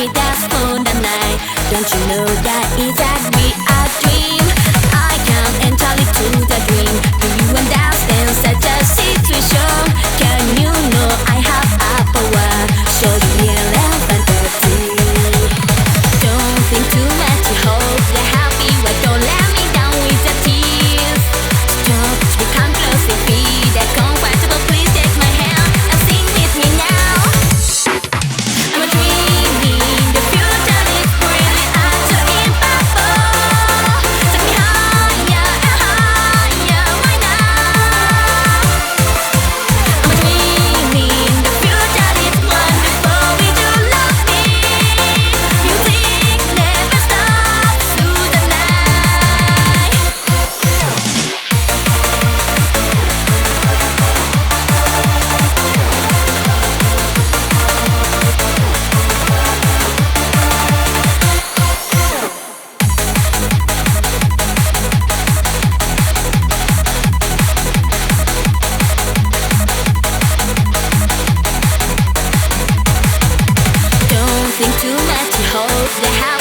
me dance for the night. Don't you know that it's a dream? I can enter into the dream. Do you understand such a situation? Can you know I have a power? Show you real and fantasy. Don't think too much, you hope they're happy. Why don't let me down with the tears? Stop, become close and feel that comfortable. Please take my hand and sing with me now. I'm a dreaming, the future is brilliant and so impactful. Take me higher and higher, why not? I'm a dreaming, the future is wonderful. We do love it. Music never stops through the night. Don't think too much, you hope they're happy.